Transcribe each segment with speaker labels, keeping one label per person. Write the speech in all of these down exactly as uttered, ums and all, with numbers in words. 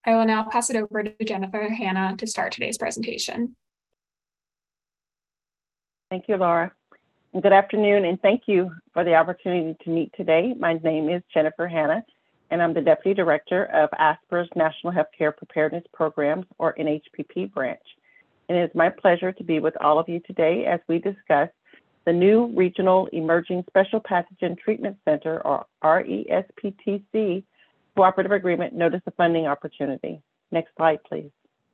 Speaker 1: I will now pass it over to Jennifer Hanna to start today's presentation.
Speaker 2: Thank you, Laura. And good afternoon, and thank you for the opportunity to meet today. My name is Jennifer Hanna, and I'm the Deputy Director of ASPR's National Healthcare Preparedness Programs, or N H P P branch. And it is my pleasure to be with all of you today as we discuss the new Regional Emerging Special Pathogen Treatment Center, or R E S P T C, Cooperative Agreement Notice of Funding Opportunity. Next slide, please.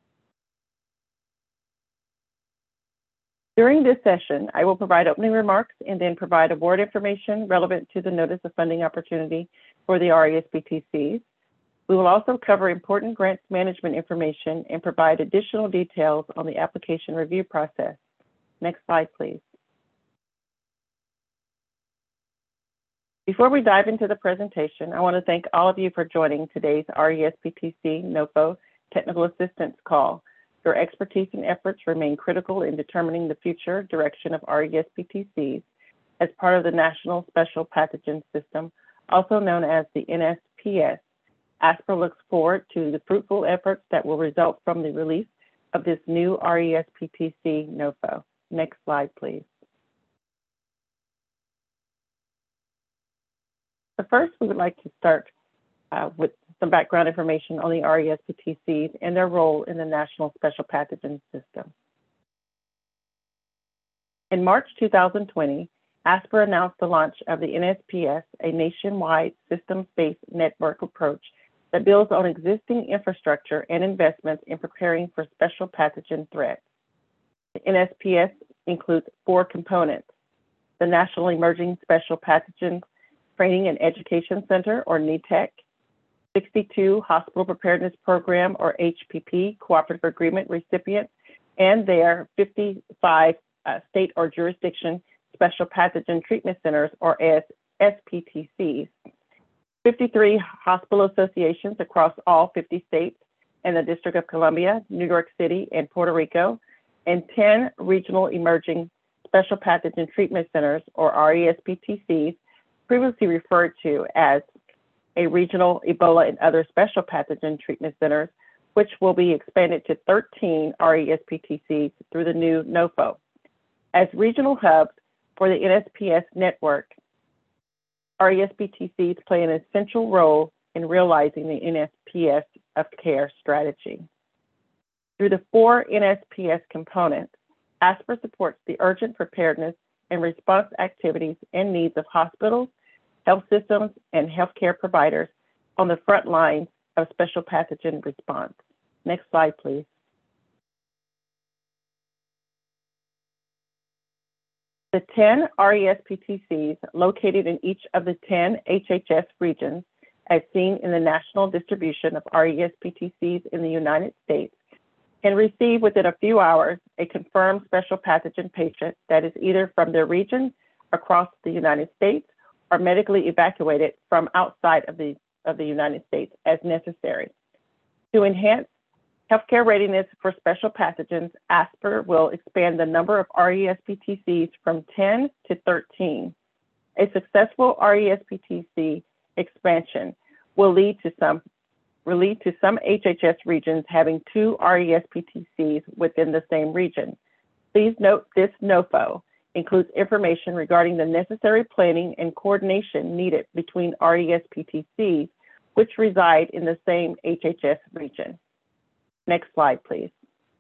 Speaker 2: During this session, I will provide opening remarks and then provide award information relevant to the Notice of Funding Opportunity for the R E S P T Cs. We will also cover important grants management information and provide additional details on the application review process. Next slide, please. Before we dive into the presentation, I want to thank all of you for joining today's R E S P T C NOFO Technical Assistance Call. Your expertise and efforts remain critical in determining the future direction of R E S P T Cs as part of the National Special Pathogen System, also known as the N S P S. ASPR looks forward to the fruitful efforts that will result from the release of this new R E S P T C NOFO. Next slide, please. So first, we would like to start uh, with some background information on the R E S P T Cs and their role in the National Special Pathogen System. In March two thousand twenty, ASPR announced the launch of the N S P S, a nationwide systems-based network approach that builds on existing infrastructure and investments in preparing for special pathogen threats. The N S P S includes four components: the National Emerging Special Pathogen Training and Education Center, or N E T E C, sixty-two Hospital Preparedness Program, or H P P, Cooperative Agreement recipients, and their fifty-five uh, state or jurisdiction Special Pathogen Treatment Centers, or S P T Cs, fifty-three hospital associations across all fifty states and the District of Columbia, New York City, and Puerto Rico, and ten Regional Emerging Special Pathogen Treatment Centers, or R E S P T Cs, previously referred to as a Regional Ebola and Other Special Pathogen Treatment Centers, which will be expanded to thirteen R E S P T Cs through the new NOFO. As regional hubs for the N S P S network, R E S P T Cs play an essential role in realizing the N S P S of care strategy. Through the four N S P S components, ASPR supports the urgent preparedness and response activities and needs of hospitals, health systems, and healthcare providers on the front lines of special pathogen response. Next slide, please. The ten R E S P T Cs located in each of the ten H H S regions, as seen in the national distribution of R E S P T Cs in the United States, can receive within a few hours a confirmed special pathogen patient that is either from their region across the United States or medically evacuated from outside of the, of the United States as necessary. To enhance healthcare readiness for special pathogens, ASPR will expand the number of R E S P T Cs from ten to thirteen. A successful R E S P T C expansion will lead to some will lead to some H H S regions having two R E S P T Cs within the same region. Please note this NOFO includes information regarding the necessary planning and coordination needed between R E S P T Cs, which reside in the same H H S region. Next slide, please.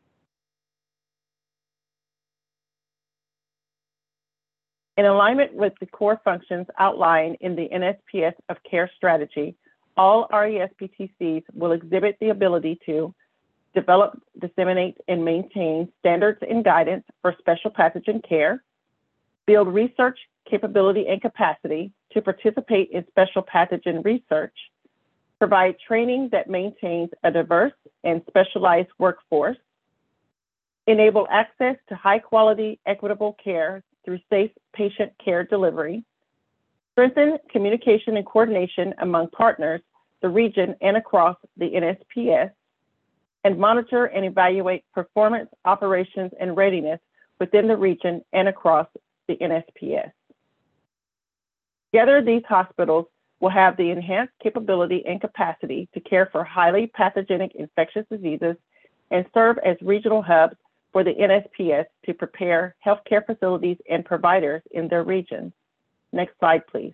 Speaker 2: In alignment with the core functions outlined in the N S P S of care strategy, all R E S P T Cs will exhibit the ability to develop, disseminate, and maintain standards and guidance for special pathogen care, build research capability and capacity to participate in special pathogen research, provide training that maintains a diverse and specialized workforce, enable access to high quality, equitable care through safe patient care delivery, strengthen communication and coordination among partners, the region, and across the N S P S, and monitor and evaluate performance, operations, and readiness within the region and across the N S P S. Together, these hospitals will have the enhanced capability and capacity to care for highly pathogenic infectious diseases and serve as regional hubs for the N S P S to prepare healthcare facilities and providers in their regions. Next slide, please.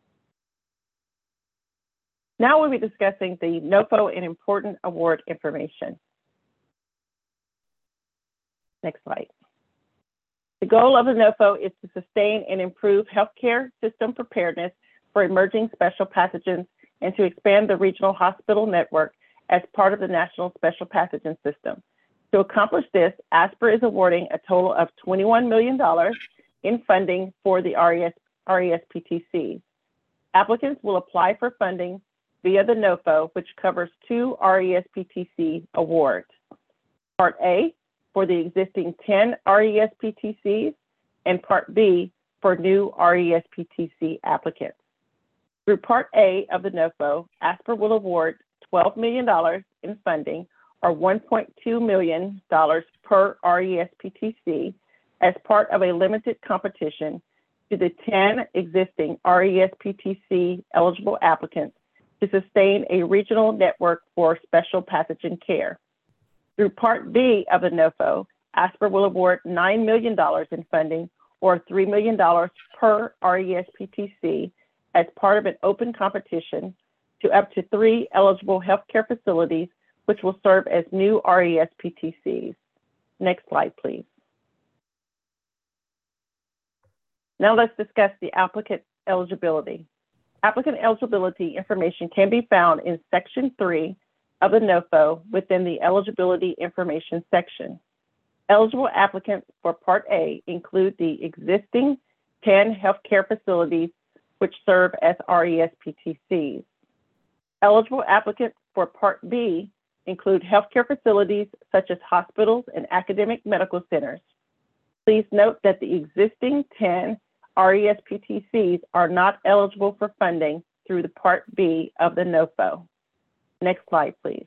Speaker 2: Now we'll be discussing the NOFO and important award information. Next slide. The goal of the NOFO is to sustain and improve healthcare system preparedness for emerging special pathogens and to expand the regional hospital network as part of the National Special Pathogen System. To accomplish this, ASPR is awarding a total of twenty-one million dollars in funding for the R E S P T Cs. Applicants will apply for funding via the NOFO, which covers two R E S P T C awards. Part A, for the existing ten R E S P T Cs, and Part B for new R E S P T C applicants. Through Part A of the NOFO, ASPR will award twelve million dollars in funding, or one point two million dollars per R E S P T C, as part of a limited competition to the ten existing R E S P T C eligible applicants to sustain a regional network for special pathogen care. Through Part B of the NOFO, ASPR will award nine million dollars in funding, or three million dollars per R E S P T C, as part of an open competition to up to three eligible healthcare facilities, which will serve as new R E S P T Cs. Next slide, please. Now let's discuss the applicant eligibility. Applicant eligibility information can be found in Section three of the NOFO within the eligibility information section. Eligible applicants for Part A include the existing ten healthcare facilities which serve as R E S P T Cs. Eligible applicants for Part B include healthcare facilities such as hospitals and academic medical centers. Please note that the existing ten R E S P T Cs are not eligible for funding through the Part B of the NOFO. Next slide, please.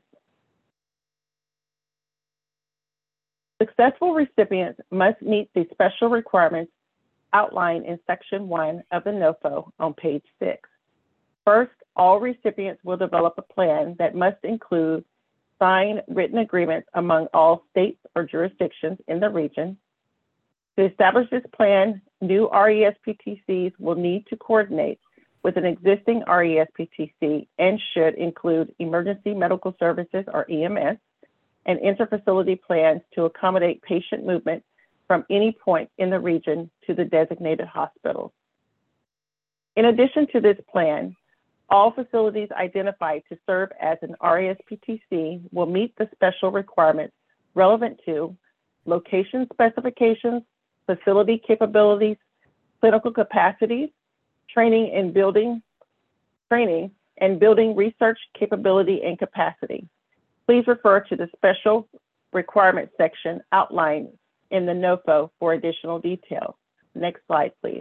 Speaker 2: Successful recipients must meet the special requirements outlined in Section one of the NOFO on page six. First, all recipients will develop a plan that must include signed written agreements among all states or jurisdictions in the region. To establish this plan, new R E S P T Cs will need to coordinate with an existing R E S P T C and should include emergency medical services, or E M S, and interfacility plans to accommodate patient movement from any point in the region to the designated hospitals. In addition to this plan, all facilities identified to serve as an R E S P T C will meet the special requirements relevant to location specifications, facility capabilities, clinical capacities, training and building, training and building research capability and capacity. Please refer to the special requirements section outlined in the NOFO for additional details. Next slide, please.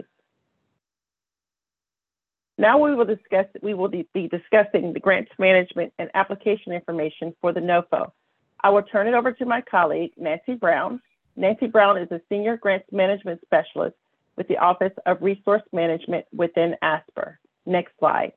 Speaker 2: Now we will discuss, we will be discussing the grants management and application information for the NOFO. I will turn it over to my colleague, Nancy Brown. Nancy Brown is a Senior Grants Management Specialist with the Office of Resource Management within ASPR. Next slide.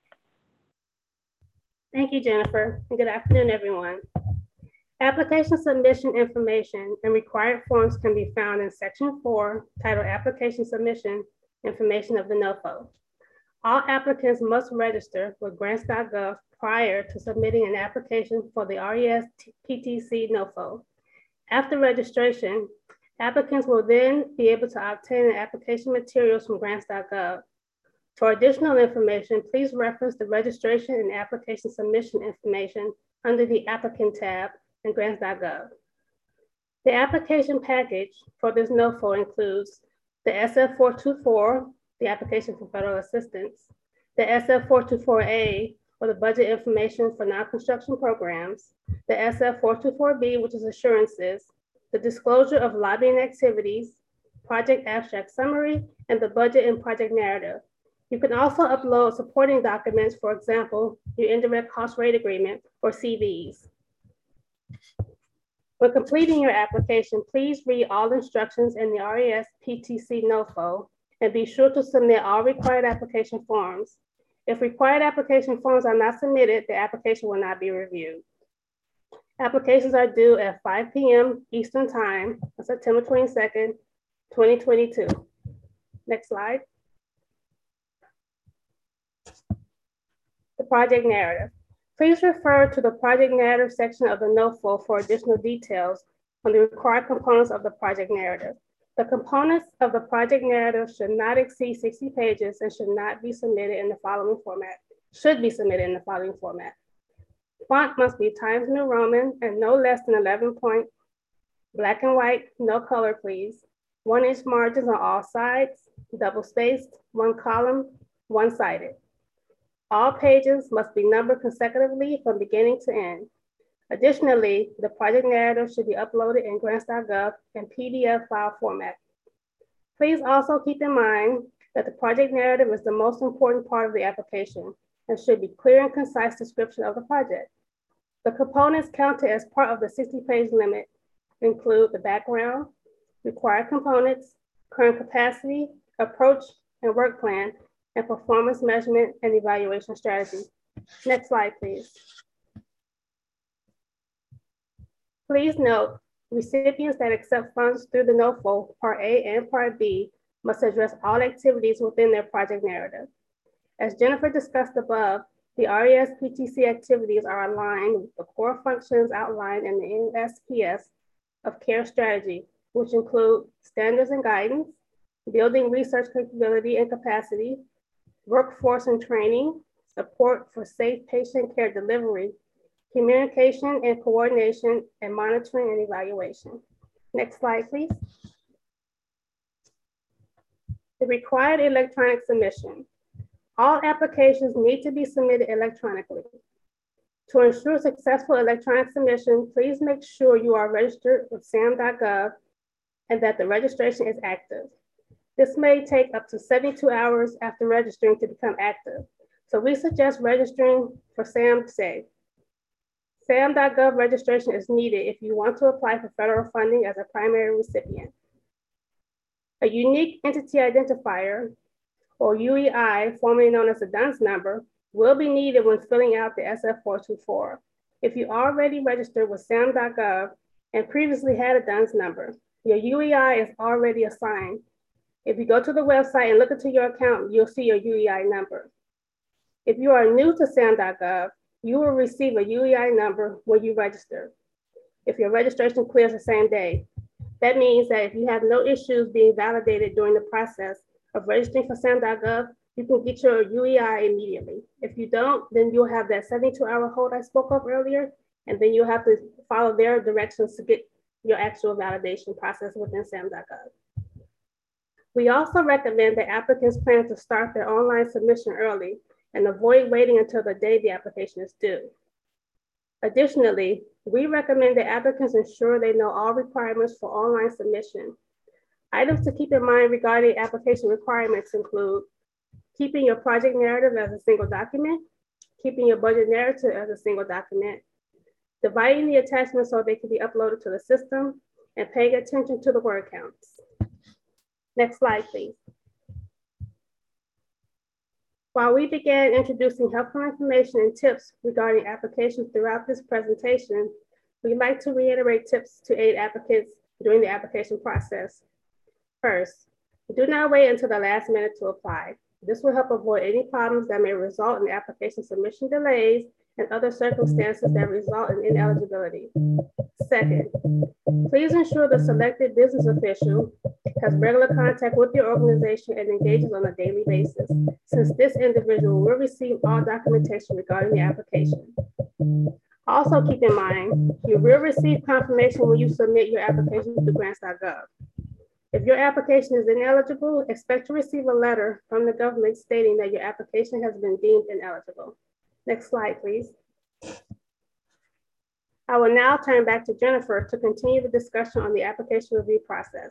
Speaker 3: Thank you, Jennifer, and good afternoon, everyone. Application submission information and required forms can be found in Section four, titled Application Submission Information of the NOFO. All applicants must register with grants dot gov prior to submitting an application for the R E S P T C NOFO. After registration, applicants will then be able to obtain application materials from grants dot gov. For additional information, please reference the registration and application submission information under the Applicant tab in grants dot gov. The application package for this NOFO includes the S F four twenty-four, the application for federal assistance, the S F four twenty-four A, or the budget information for non-construction programs, the S F four twenty-four B, which is assurances, the disclosure of lobbying activities, project abstract summary, and the budget and project narrative. You can also upload supporting documents, for example, your indirect cost rate agreement or C Vs. When completing your application, please read all instructions in the R E S P T C NOFO and be sure to submit all required application forms. If required application forms are not submitted, the application will not be reviewed. Applications are due at five P M Eastern Time on September twenty-second, twenty twenty-two. Next slide. The project narrative. Please refer to the project narrative section of the N O F O for additional details on the required components of the project narrative. The components of the project narrative should not exceed sixty pages and should not be submitted in the following format, should be submitted in the following format. Font must be Times New Roman and no less than eleven point, black and white, no color please, one inch margins on all sides, double spaced, one column, one-sided. All pages must be numbered consecutively from beginning to end. Additionally, the project narrative should be uploaded in grants dot gov and P D F file format. Please also keep in mind that the project narrative is the most important part of the application and should be clear and concise description of the project. The components counted as part of the sixty page limit include the background, required components, current capacity, approach and work plan, and performance measurement and evaluation strategy. Next slide, please. Please note, recipients that accept funds through the N O F O Part A and Part B must address all activities within their project narrative. As Jennifer discussed above, the R E S P T C activities are aligned with the core functions outlined in the N S P S of CARE strategy, which include standards and guidance, building research capability and capacity, workforce and training, support for safe patient care delivery, communication and coordination, and monitoring and evaluation. Next slide, please. The required electronic submission. All applications need to be submitted electronically. To ensure successful electronic submission, please make sure you are registered with S A M dot gov and that the registration is active. This may take up to seventy-two hours after registering to become active. So we suggest registering for S A M today. S A M dot gov registration is needed if you want to apply for federal funding as a primary recipient. A unique entity identifier, or U E I, formerly known as a D U N S number, will be needed when filling out the S F four two four. If you already registered with S A M dot gov and previously had a D U N S number, your U E I is already assigned. If you go to the website and look into your account, you'll see your U E I number. If you are new to S A M dot gov, you will receive a U E I number when you register, if your registration clears the same day. That means that if you have no issues being validated during the process of registering for S A M dot gov, you can get your U E I immediately. If you don't, then you'll have that seventy-two hour hold I spoke of earlier, and then you'll have to follow their directions to get your actual validation process within S A M dot gov. We also recommend that applicants plan to start their online submission early and avoid waiting until the day the application is due. Additionally, we recommend that applicants ensure they know all requirements for online submission. Items to keep in mind regarding application requirements include keeping your project narrative as a single document, keeping your budget narrative as a single document, dividing the attachments so they can be uploaded to the system, and paying attention to the word counts. Next slide, please. While we began introducing helpful information and tips regarding applications throughout this presentation, we'd like to reiterate tips to aid applicants during the application process. First, do not wait until the last minute to apply. This will help avoid any problems that may result in application submission delays and other circumstances that result in ineligibility. Second, please ensure the selected business official has regular contact with your organization and engages on a daily basis, since this individual will receive all documentation regarding the application. Also keep in mind, you will receive confirmation when you submit your application to grants dot gov. If your application is ineligible, expect to receive a letter from the government stating that your application has been deemed ineligible. Next slide, please. I will now turn back to Jennifer to continue the discussion on the application review process.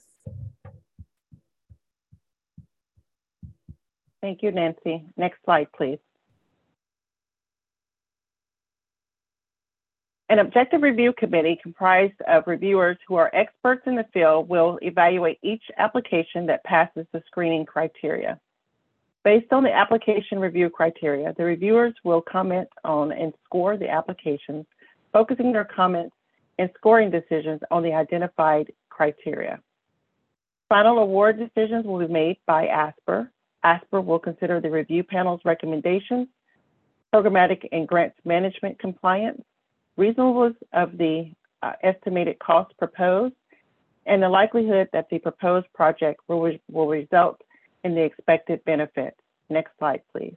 Speaker 2: Thank you, Nancy. Next slide, please. An objective review committee comprised of reviewers who are experts in the field will evaluate each application that passes the screening criteria. Based on the application review criteria, the reviewers will comment on and score the applications, focusing their comments and scoring decisions on the identified criteria. Final award decisions will be made by ASPR. ASPR will consider the review panel's recommendations, programmatic and grants management compliance, reasonableness of the uh, estimated cost proposed, and the likelihood that the proposed project will, re will result in the expected benefits. Next slide, please.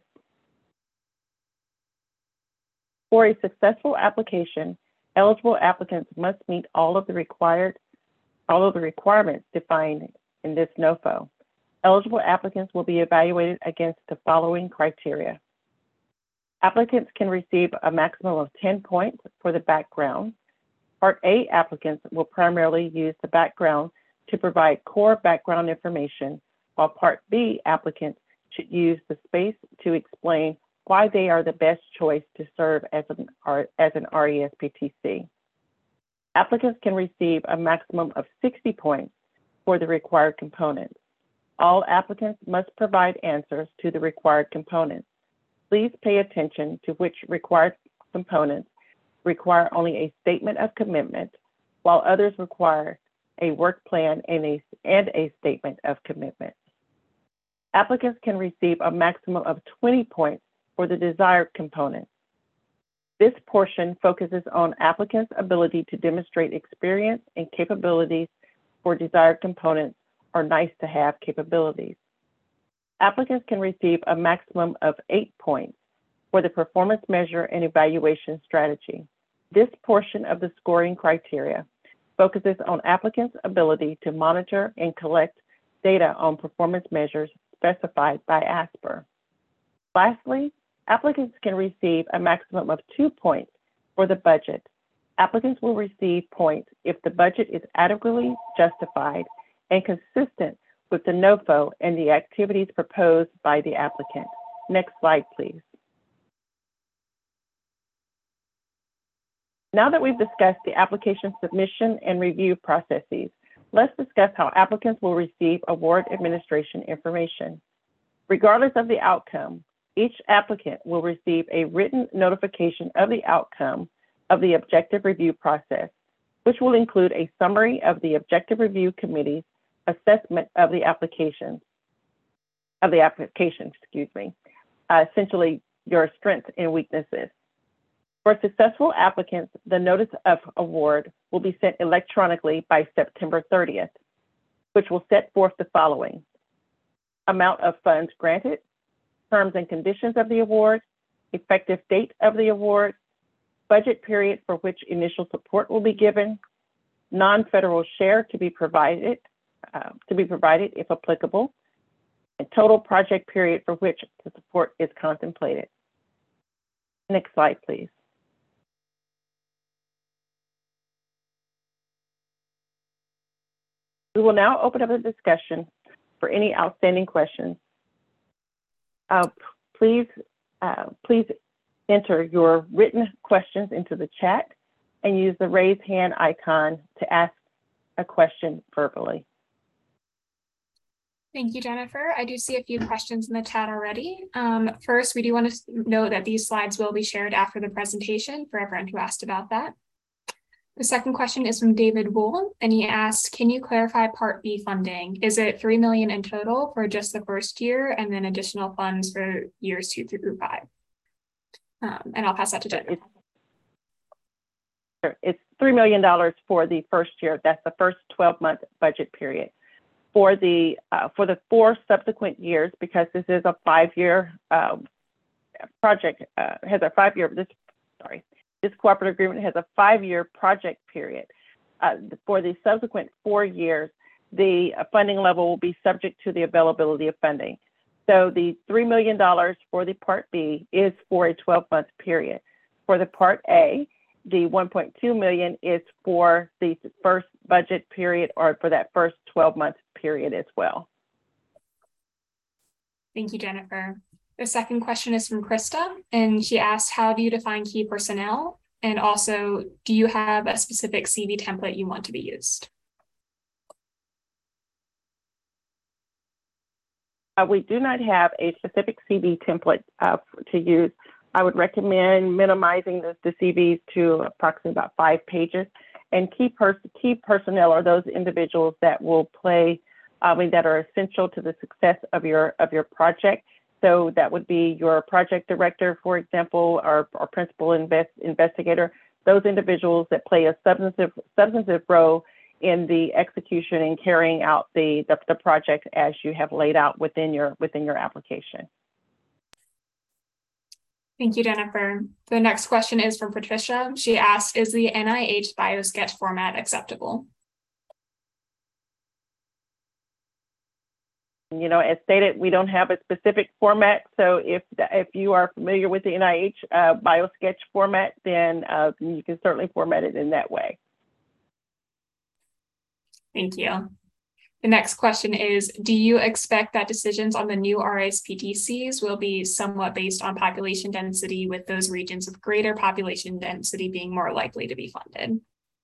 Speaker 2: For a successful application, eligible applicants must meet all of the required, all of the requirements defined in this N O F O. Eligible applicants will be evaluated against the following criteria. Applicants can receive a maximum of ten points for the background. Part A applicants will primarily use the background to provide core background information, while Part B applicants should use the space to explain why they are the best choice to serve as an, as an R E S P T C. Applicants can receive a maximum of sixty points for the required components. All applicants must provide answers to the required components. Please pay attention to which required components require only a statement of commitment, while others require a work plan and a, and a statement of commitment. Applicants can receive a maximum of twenty points for the desired components. This portion focuses on applicants' ability to demonstrate experience and capabilities for desired components or nice-to-have capabilities. Applicants can receive a maximum of eight points for the performance measure and evaluation strategy. This portion of the scoring criteria focuses on applicants' ability to monitor and collect data on performance measures specified by ASPR. Lastly, applicants can receive a maximum of two points for the budget. Applicants will receive points if the budget is adequately justified and consistent with the N O F O and the activities proposed by the applicant. Next slide, please. Now that we've discussed the application submission and review processes, let's discuss how applicants will receive award administration information. Regardless of the outcome, each applicant will receive a written notification of the outcome of the objective review process, which will include a summary of the objective review committee's assessment of the application, of the application, excuse me, uh, essentially your strengths and weaknesses. For successful applicants, the notice of award will be sent electronically by September thirtieth, which will set forth the following: amount of funds granted, terms and conditions of the award, effective date of the award, budget period for which initial support will be given, non-federal share to be provided, uh, to be provided if applicable, and total project period for which the support is contemplated. Next slide, please. We will now open up the discussion for any outstanding questions. Uh, please, uh, please enter your written questions into the chat and use the raise hand icon to ask a question verbally.
Speaker 1: Thank you, Jennifer. I do see a few questions in the chat already. Um, first, we do want to note that these slides will be shared after the presentation for everyone who asked about that. The second question is from David Wool, and he asked, can you clarify Part B funding? Is it three million dollars in total for just the first year and then additional funds for years two through five? Um, and I'll pass that to Jennifer.
Speaker 2: It's, it's three million dollars for the first year. That's the first twelve month budget period. For the, uh, for the four subsequent years, because this is a five-year uh, project, uh, has a five-year, this, sorry, this cooperative agreement has a five-year project period. Uh, for the subsequent four years, the funding level will be subject to the availability of funding. So the three million dollars for the Part B is for a twelve month period. For the Part A, the one point two million dollars is for the first budget period or for that first twelve month period as well.
Speaker 1: Thank you, Jennifer. The second question is from Krista, and she asked, how do you define key personnel? And also, do you have a specific C V template you want to be used?
Speaker 2: Uh, we do not have a specific C V template uh, to use. I would recommend minimizing the, the C Vs to approximately about five pages. And key, pers key personnel are those individuals that will play, I mean, that are essential to the success of your of your project. So that would be your project director, for example, or, or principal invest, investigator. Those individuals that play a substantive substantive role in the execution and carrying out the, the the project as you have laid out within your within your application.
Speaker 1: Thank you, Jennifer. The next question is from Patricia. She asked, is the N I H BioSketch format acceptable?
Speaker 2: You know, as stated, we don't have a specific format. So if if you are familiar with the N I H uh, BioSketch format, then uh, you can certainly format it in that way.
Speaker 1: Thank you. The next question is, do you expect that decisions on the new R S P T Cs will be somewhat based on population density, with those regions with greater population density being more likely to be funded?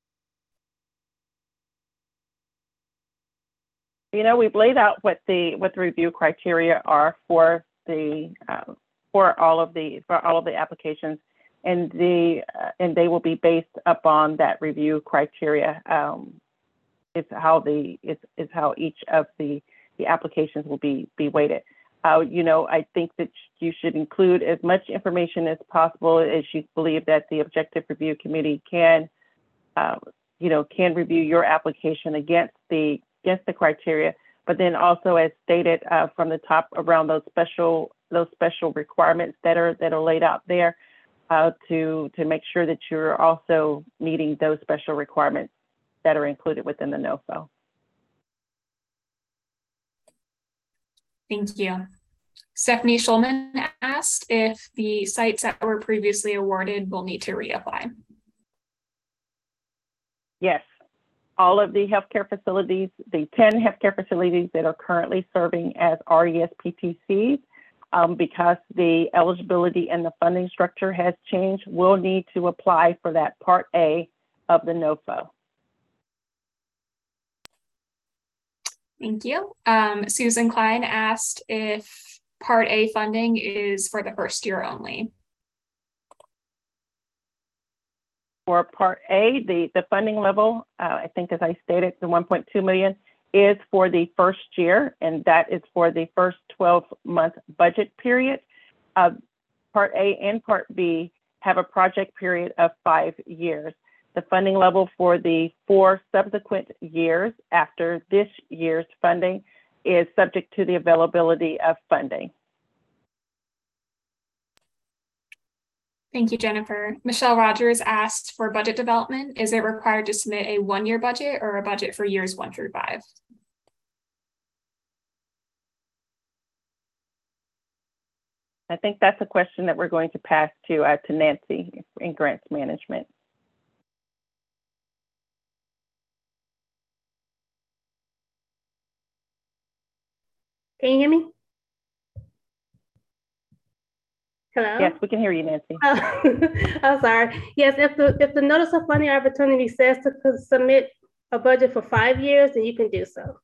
Speaker 2: You know, we've laid out what the what the review criteria are for the uh, for all of the for all of the applications, and the uh, and they will be based upon that review criteria. Um, It's how the it's, it's how each of the the applications will be be weighted. Uh, you know, I think that you should include as much information as possible as you believe that the Objective Review Committee can, uh, you know, can review your application against the against the criteria. But then also, as stated uh, from the top, around those special those special requirements that are that are laid out there, uh, to to make sure that you're also meeting those special requirements that are included within the N O F O.
Speaker 1: Thank you. Stephanie Schulman asked if the sites that were previously awarded will need to reapply.
Speaker 2: Yes, all of the healthcare facilities, the ten healthcare facilities that are currently serving as R E S P T Cs, um, because the eligibility and the funding structure has changed, will need to apply for that Part A of the N O F O.
Speaker 1: Thank you. Um, Susan Klein asked if Part A funding is for the first year only.
Speaker 2: For Part A, the, the funding level, uh, I think as I stated, the one point two million is for the first year, and that is for the first twelve month budget period. Uh, Part A and Part B have a project period of five years. The funding level for the four subsequent years after this year's funding is subject to the availability of funding.
Speaker 1: Thank you, Jennifer. Michelle Rogers asked for budget development. Is it required to submit a one-year budget or a budget for years one through five?
Speaker 2: I think that's a question that we're going to pass to, uh, to Nancy in grants management.
Speaker 3: Can you hear me? Hello?
Speaker 2: Yes, we can hear you, Nancy.
Speaker 3: Oh, I'm sorry. Yes, if the if the notice of funding opportunity says to submit a budget for five years, then you can do so.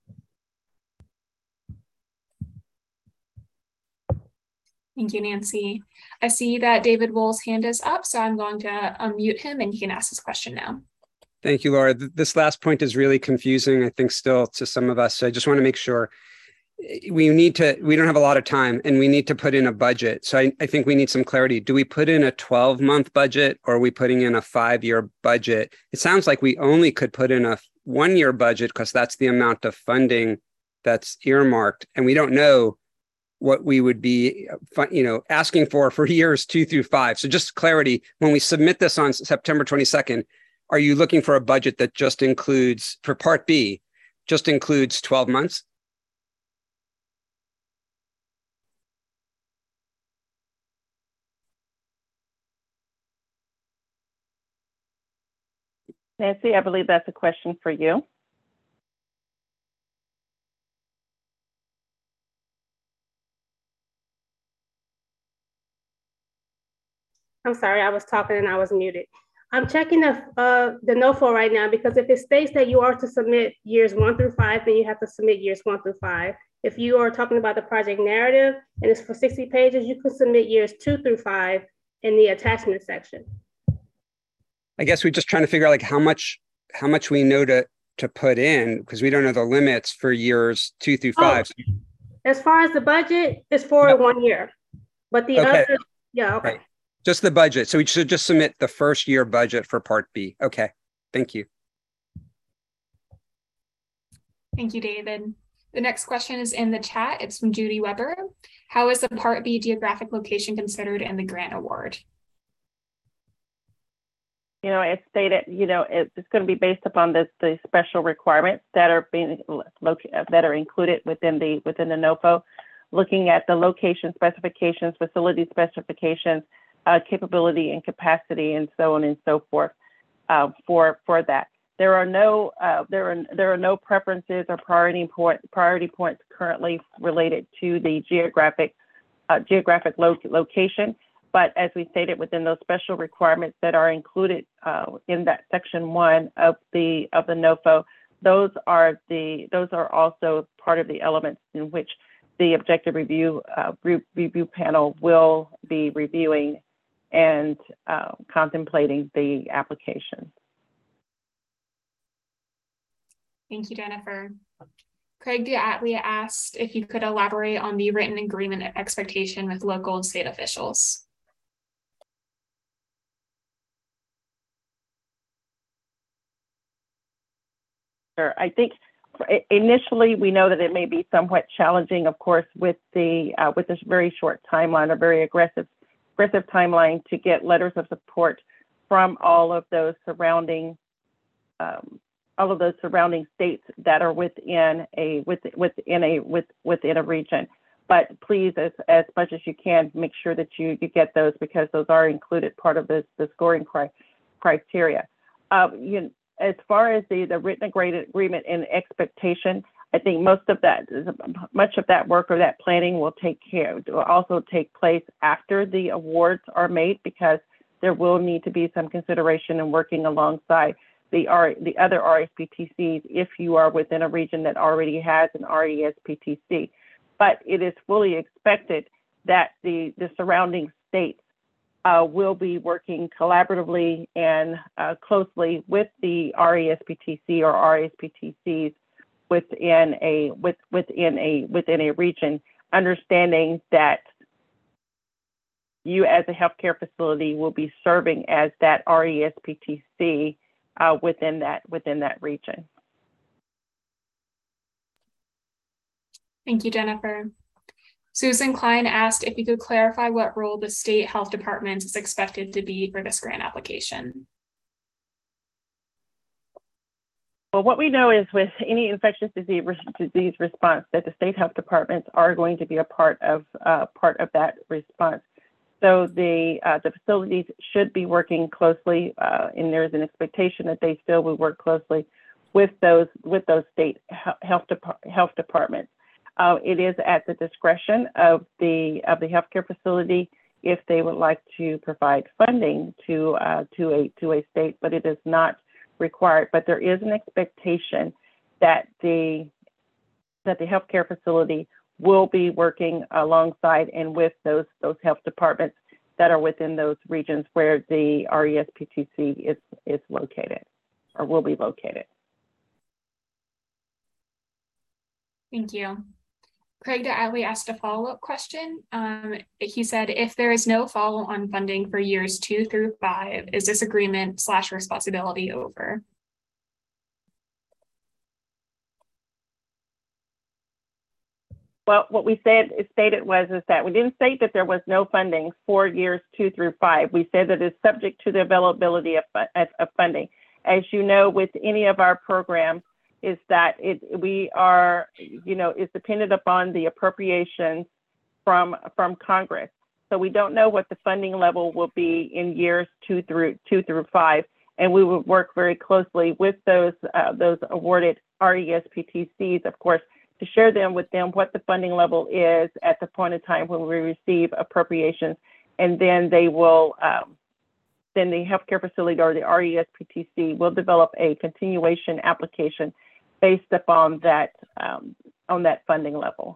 Speaker 1: Thank you, Nancy. I see that David Wool's hand is up, so I'm going to unmute him and he can ask his question now.
Speaker 4: Thank you, Laura. This last point is really confusing, I think, still to some of us. So I just want to make sure we need to, we don't have a lot of time and we need to put in a budget. So I, I think we need some clarity. Do we put in a twelve month budget or are we putting in a five year budget? It sounds like we only could put in a one year budget because that's the amount of funding that's earmarked. And we don't know what we would be, you know, asking for for years two through five. So just clarity, when we submit this on September twenty-second, are you looking for a budget that just includes, for Part B, just includes twelve months?
Speaker 2: Nancy, I believe that's a question for you.
Speaker 3: I'm sorry, I was talking and I was muted. I'm checking the, uh, the N O F O right now, because if it states that you are to submit years one through five, then you have to submit years one through five. If you are talking about the project narrative and it's for sixty pages, you can submit years two through five in the attachment section.
Speaker 4: I guess we're just trying to figure out like how much how much we know to to put in, because we don't know the limits for years two through five.
Speaker 3: Oh, as far as the budget, it's for
Speaker 4: Yep.
Speaker 3: one year, but the
Speaker 4: Okay.
Speaker 3: other, yeah, okay.
Speaker 4: Right. Just the budget. So we should just submit the first year budget for Part B. Okay. Thank you.
Speaker 1: Thank you, David. The next question is in the chat. It's from Judy Weber. How is the Part B geographic location considered in the grant award?
Speaker 2: You know, it's stated, you know, it's going to be based upon the, the special requirements that are being that are included within the within the N O F O, looking at the location specifications, facility specifications, uh, capability and capacity, and so on and so forth. Uh, for for that, there are no uh, there are there are no preferences or priority point priority points currently related to the geographic uh, geographic lo location. But as we stated, within those special requirements that are included uh, in that section one of the of the N O F O, those are the those are also part of the elements in which the objective review uh, re review panel will be reviewing and uh, contemplating the application.
Speaker 1: Thank you, Jennifer. Craig DeAtley asked if you could elaborate on the written agreement expectation with local and state officials.
Speaker 2: Sure. I think initially we know that it may be somewhat challenging, of course, with the uh, with this very short timeline, or very aggressive aggressive timeline to get letters of support from all of those surrounding um, all of those surrounding states that are within a with, within a with, within a region. But please, as as much as you can, make sure that you you get those, because those are included part of this the scoring cri criteria. Uh, you. As far as the, the written agreement and expectation, I think most of that, much of that work or that planning will take care, will also take place after the awards are made, because there will need to be some consideration in working alongside the R, the other R E S P T Cs if you are within a region that already has an R E S P T C. But it is fully expected that the, the surrounding states Uh, will be working collaboratively and uh, closely with the R E S P T C or R E S P T Cs within a with within a within a region, understanding that you as a healthcare facility will be serving as that R E S P T C uh, within that within that region.
Speaker 1: Thank you, Jennifer. Susan Klein asked if you could clarify what role the state health department is expected to be for this grant application.
Speaker 2: Well, what we know is with any infectious disease, disease response, that the state health departments are going to be a part of uh, part of that response. So the uh, the facilities should be working closely, uh, and there's an expectation that they still will work closely with those with those state health health departments. Uh, it is at the discretion of the of the healthcare facility if they would like to provide funding to uh, to a to a state, but it is not required. But there is an expectation that the that the healthcare facility will be working alongside and with those those health departments that are within those regions where the R E S P T C is is located or will be located.
Speaker 1: Thank you. Craig DeAtley asked a follow-up question. Um, he said, if there is no follow-on funding for years two through five, is this agreement slash responsibility over?
Speaker 2: Well, what we said it stated was is that we didn't state that there was no funding for years two through five. We said that it's subject to the availability of, of, of funding. As you know, with any of our programs, is that it we are, you know, it's dependent upon the appropriations from from Congress. So we don't know what the funding level will be in years two through two through five, and we will work very closely with those uh, those awarded R E S P T Cs, of course, to share them with them what the funding level is at the point in time when we receive appropriations, and then they will. Um, then the healthcare facility or the R E S P T C will develop a continuation application based upon that um, on that funding level.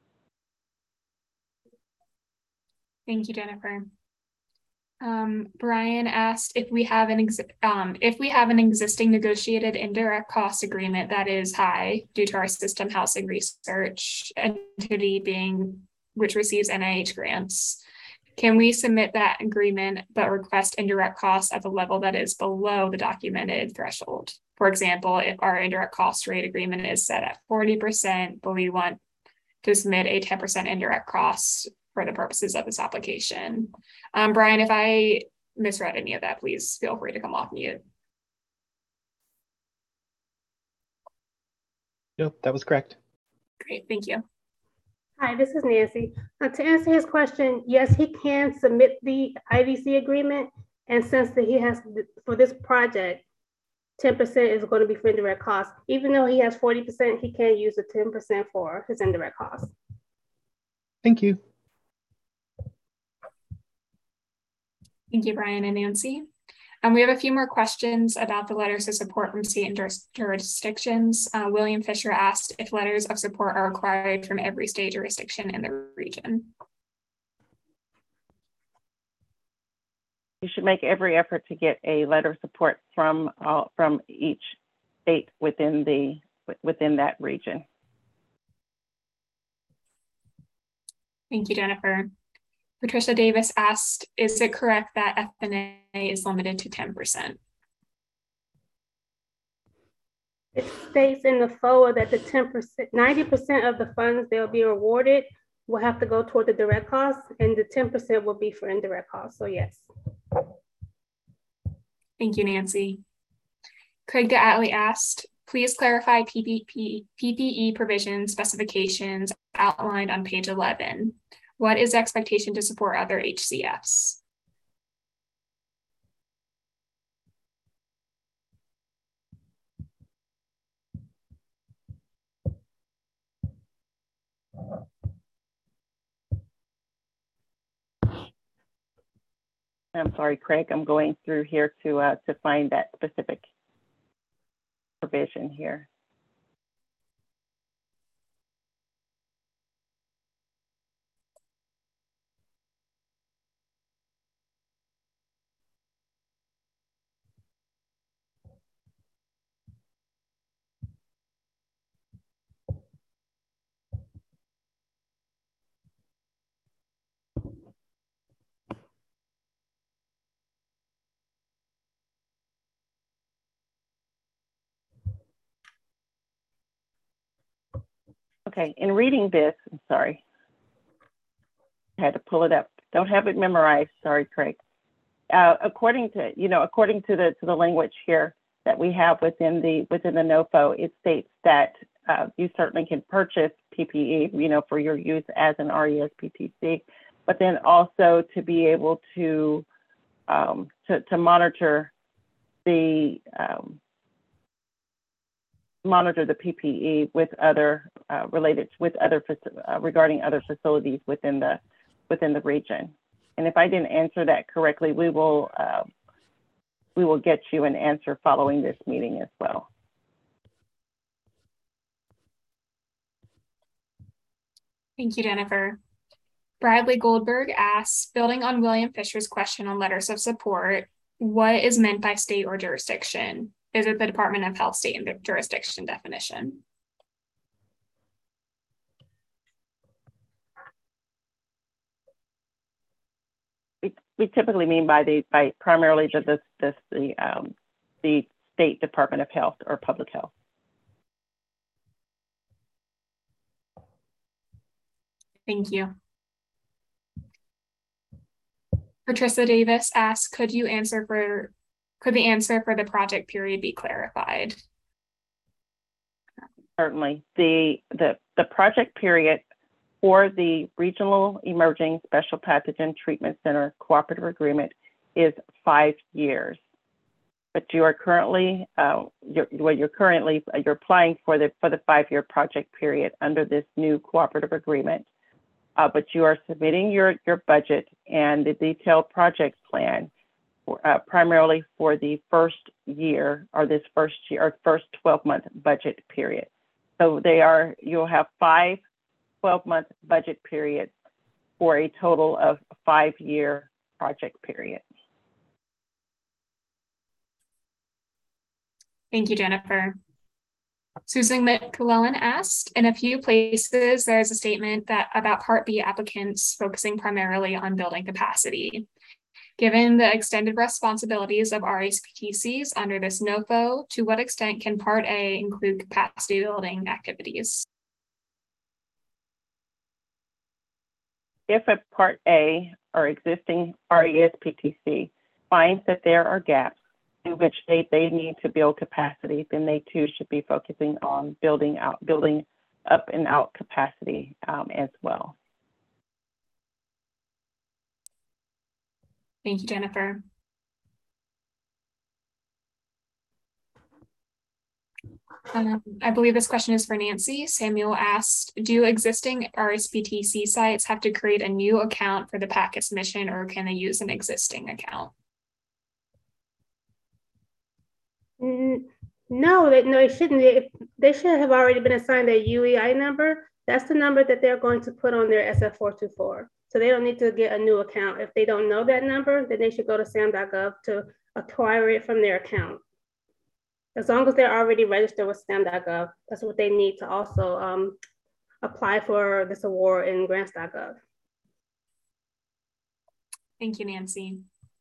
Speaker 1: Thank you, Jennifer. Um, Brian asked if we have an ex um, if we have an existing negotiated indirect cost agreement that is high due to our system housing research entity being which receives N I H grants. Can we submit that agreement but request indirect costs at the level that is below the documented threshold? For example, if our indirect cost rate agreement is set at forty percent, but we want to submit a ten percent indirect cost for the purposes of this application. Um, Brian, if I misread any of that, please feel free to come off mute.
Speaker 5: Nope, that was correct.
Speaker 1: Great, thank you.
Speaker 3: Hi, this is Nancy. Uh, to answer his question, yes, he can submit the I D C agreement. And since that he has, for this project, ten percent is going to be for indirect costs. Even though he has forty percent, he can use the ten percent for his indirect costs.
Speaker 5: Thank you.
Speaker 1: Thank you, Brian and Nancy. Um, we have a few more questions about the letters of support from state and juris jurisdictions. Uh, William Fisher asked if letters of support are required from every state jurisdiction in the region.
Speaker 2: You should make every effort to get a letter of support from uh, from each state within the within that region.
Speaker 1: Thank you, Jennifer. Patricia Davis asked, is it correct that F N A is limited to ten percent?
Speaker 3: It states in the F O A that the ten percent, ninety percent of the funds they'll be awarded will have to go toward the direct costs, and the ten percent will be for indirect costs. So yes.
Speaker 1: Thank you, Nancy. Craig DeAtley asked, please clarify P P P, P P E provision specifications outlined on page eleven. What is the expectation to support other H C Fs?
Speaker 2: I'm sorry, Craig, I'm going through here to uh, to find that specific provision here. Okay, in reading this, I'm sorry, I had to pull it up. Don't have it memorized. Sorry, Craig. Uh, according to you know, according to the to the language here that we have within the within the N O F O, it states that uh, you certainly can purchase P P E, you know, for your use as an R E S P T C, but then also to be able to um, to to monitor the um, monitor the P P E with other uh, related with other uh, regarding other facilities within the within the region. And if I didn't answer that correctly, we will uh, we will get you an answer following this meeting as well.
Speaker 1: Thank you, Jennifer. Bradley Goldberg asks, building on William Fisher's question on letters of support, what is meant by state or jurisdiction? Is it the Department of Health state and jurisdiction definition?
Speaker 2: We, we typically mean by the by primarily the this, this the um, the state Department of Health or Public Health.
Speaker 1: Thank you. Patricia Davis asks, could you answer for Could the answer for the project period be clarified?
Speaker 2: Certainly. The, the, the project period for the Regional Emerging Special Pathogen Treatment Center Cooperative Agreement is five years. But you are currently, uh, you're, well, you're currently, you're applying for the, for the five-year project period under this new cooperative agreement. Uh, but you are submitting your, your budget and the detailed project plan Uh, primarily for the first year or this first year or first twelve month budget period. So they are, you'll have five twelve-month budget periods for a total of a five-year project period.
Speaker 1: Thank you, Jennifer. Susan McClellan asked, in a few places, there's a statement that about Part B applicants focusing primarily on building capacity. Given the extended responsibilities of R S P T Cs under this N O F O, to what extent can Part A include capacity building activities?
Speaker 2: If a Part A or existing R E S P T C finds that there are gaps in which they, they need to build capacity, then they too should be focusing on building out, building up and out capacity um, as well.
Speaker 1: Thank you, Jennifer. Um, I believe this question is for Nancy. Samuel asked, do existing R S P T C sites have to create a new account for the packet submission, or can they use an existing account?
Speaker 3: Mm, No, they, no, they shouldn't. They, they should have already been assigned a U E I number. That's the number that they're going to put on their S F four two four. So they don't need to get a new account. If they don't know that number, then they should go to S A M dot gov to acquire it from their account. As long as they're already registered with S A M dot gov, that's what they need to also um, apply for this award in grants dot gov.
Speaker 1: Thank you, Nancy.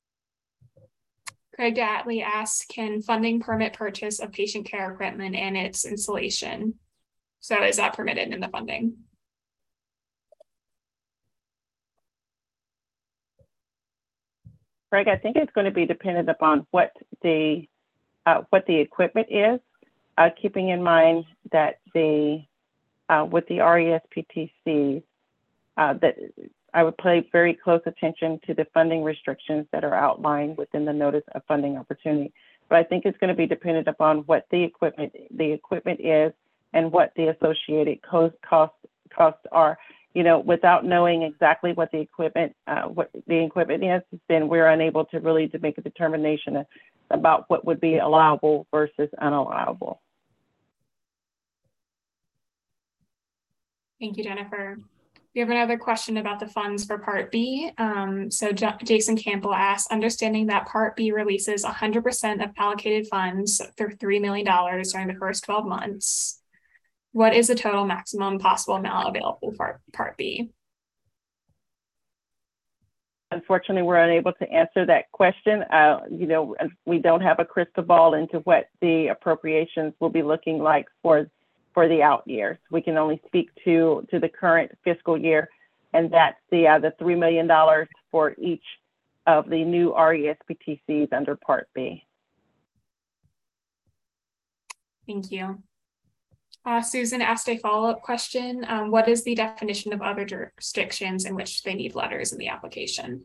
Speaker 1: Craig Gatley asks, can funding permit purchase of patient care equipment and its installation? So is that permitted in the funding?
Speaker 2: Craig, I think it's going to be dependent upon what the uh, what the equipment is, uh, keeping in mind that the uh, with the R E S P T Cs, uh, that I would pay very close attention to the funding restrictions that are outlined within the notice of funding opportunity. But I think it's going to be dependent upon what the equipment the equipment is and what the associated cost costs costs are. You know, without knowing exactly what the equipment uh, what the equipment is, then we're unable to really to make a determination about what would be allowable versus unallowable.
Speaker 1: Thank you, Jennifer. We have another question about the funds for Part B. Um, so J Jason Campbell asks, understanding that Part B releases one hundred percent of allocated funds through three million dollars during the first twelve months. What is the total maximum possible amount available for Part B?
Speaker 2: Unfortunately, we're unable to answer that question. Uh, you know, we don't have a crystal ball into what the appropriations will be looking like for for the out years. We can only speak to to the current fiscal year, and that's the uh, the three million dollars for each of the new R E S P T Cs under Part B.
Speaker 1: Thank you. Uh, Susan asked a follow-up question. Um, what is the definition of other jurisdictions in which they need letters in the application?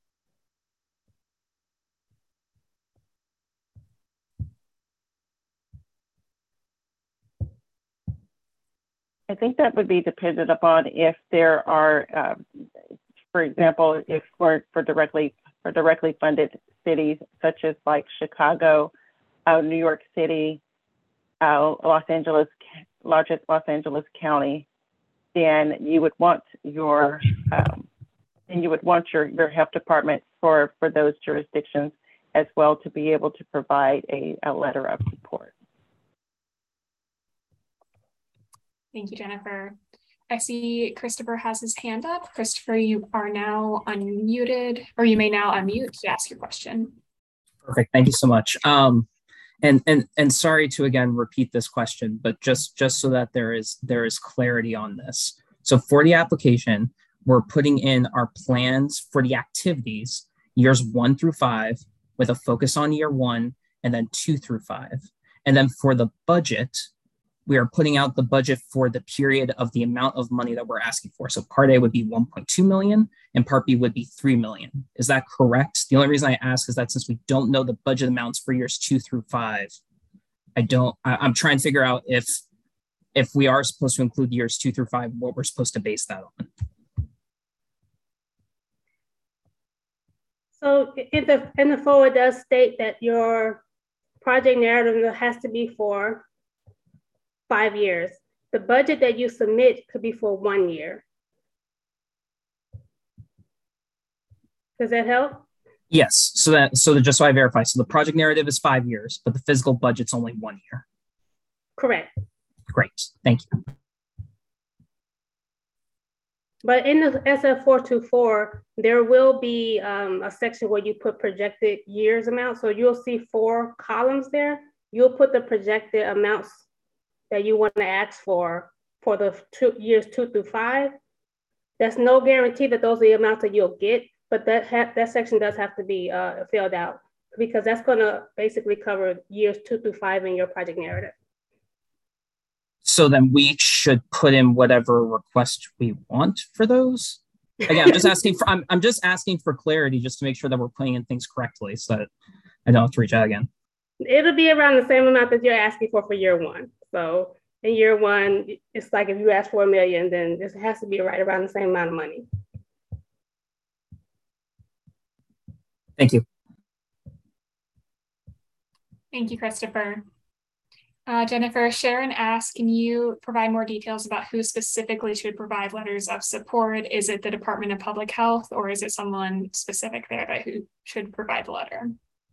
Speaker 2: I think that would be dependent upon if there are, uh, for example, if for, for directly for directly funded cities such as like Chicago, uh, New York City, uh, Los Angeles, largest Los Angeles County, then you would want your um, and you would want your your health department for for those jurisdictions as well to be able to provide a, a letter of support.
Speaker 1: Thank you, Jennifer. I see Christopher has his hand up. Christopher, you are now unmuted, or you may now unmute to ask your question.
Speaker 6: Perfect. Thank you so much. Um, and and and sorry to again repeat this question, but just just so that there is there is clarity on this. So for the application, we're putting in our plans for the activities years one through five with a focus on year one and then two through five. And then for the budget, we are putting out the budget for the period of the amount of money that we're asking for. So Part A would be one point two million and Part B would be three million. Is that correct? The only reason I ask is that since we don't know the budget amounts for years two through five, I don't, I, I'm trying to figure out if, if we are supposed to include years two through five, what we're supposed to base that on.
Speaker 3: So in the, in the forward does state that your project narrative has to be for five years. The budget that you submit could be for one year. Does that help?
Speaker 6: Yes. So that so that just so I verify, so the project narrative is five years, but the physical budget's only one year.
Speaker 3: Correct.
Speaker 6: Great. Thank you.
Speaker 3: But in the S F four twenty-four, there will be um, a section where you put projected years amount. So you'll see four columns there. You'll put the projected amounts that you want to ask for for the two, years two through five. There's no guarantee that those are the amounts that you'll get, but that ha- that section does have to be uh, filled out because that's going to basically cover years two through five in your project narrative.
Speaker 6: So then we should put in whatever request we want for those. Again, I'm just asking for I'm, I'm just asking for clarity just to make sure that we're putting in things correctly so that I don't have to reach out again.
Speaker 3: It'll be around the same amount that you're asking for for year one. So in year one, it's like if you ask for a million, then this has to be right around the same amount of money.
Speaker 6: Thank you.
Speaker 1: Thank you, Christopher. Uh, Jennifer, Sharon asked, can you provide more details about who specifically should provide letters of support? Is it the Department of Public Health or is it someone specific there that who should provide the letter?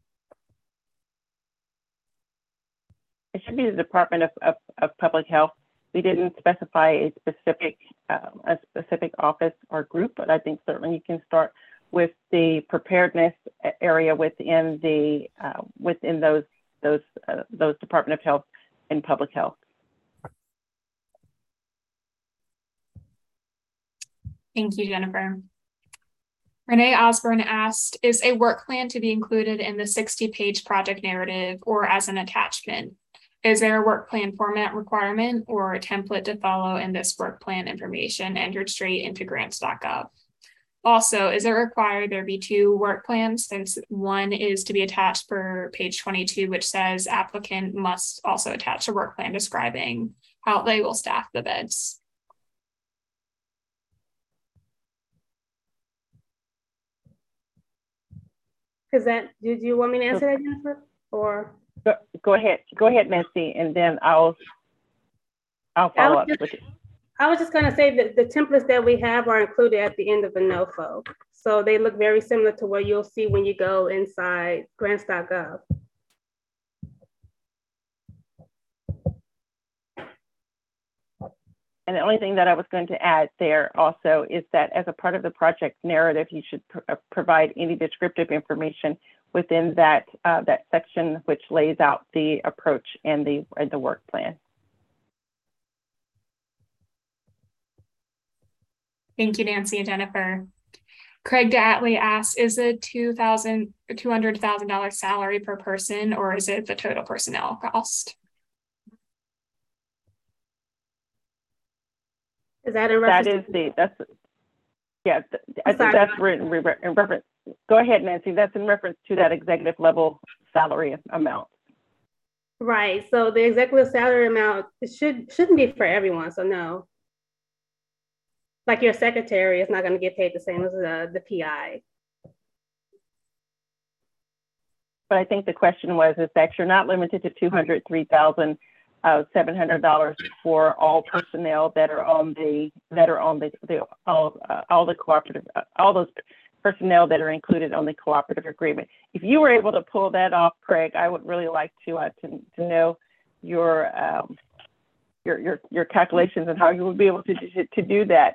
Speaker 2: It should be the Department of, of, of Public Health. We didn't specify a specific um, a specific office or group, but I think certainly you can start with the preparedness area within the uh, within those those uh, those Department of Health and Public Health.
Speaker 1: Thank you, Jennifer. Renee Osborne asked, is a work plan to be included in the sixty page project narrative or as an attachment? Is there a work plan format requirement or a template to follow in this work plan information entered straight into grants dot gov? Also, is it required there be two work plans since one is to be attached for page twenty-two, which says applicant must also attach a work plan describing how they will staff the beds?
Speaker 3: Is that, did you want me to answer that, Jennifer? Or
Speaker 2: go, go ahead, go ahead, Nancy, and then I'll I'll follow up
Speaker 3: just,
Speaker 2: with it.
Speaker 3: I was just going to say that the templates that we have are included at the end of the N O F O. So they look very similar to what you'll see when you go inside grants dot gov.
Speaker 2: And the only thing that I was going to add there also is that as a part of the project narrative, you should pr provide any descriptive information within that uh, that section which lays out the approach and the and the work plan.
Speaker 1: Thank you, Nancy and Jennifer. Craig Datley asks, is it two hundred thousand dollars salary per person or is it the total personnel cost?
Speaker 3: Is that in reference?
Speaker 2: That is the, that's, yeah, I think that's written in reference. Go ahead, Nancy. That's in reference to that executive level salary amount.
Speaker 3: Right. So the executive salary amount, it should, shouldn't be for everyone. So no. Like your secretary is not going to get paid the same as the, the P I.
Speaker 2: But I think the question was is that you're not limited to two hundred three thousand seven hundred dollars for all personnel that are on the that are on the, the all uh, all the cooperative uh, all those personnel that are included on the cooperative agreement. If you were able to pull that off, Craig, I would really like to uh, to to know your um, your your your calculations and how you would be able to to, to do that.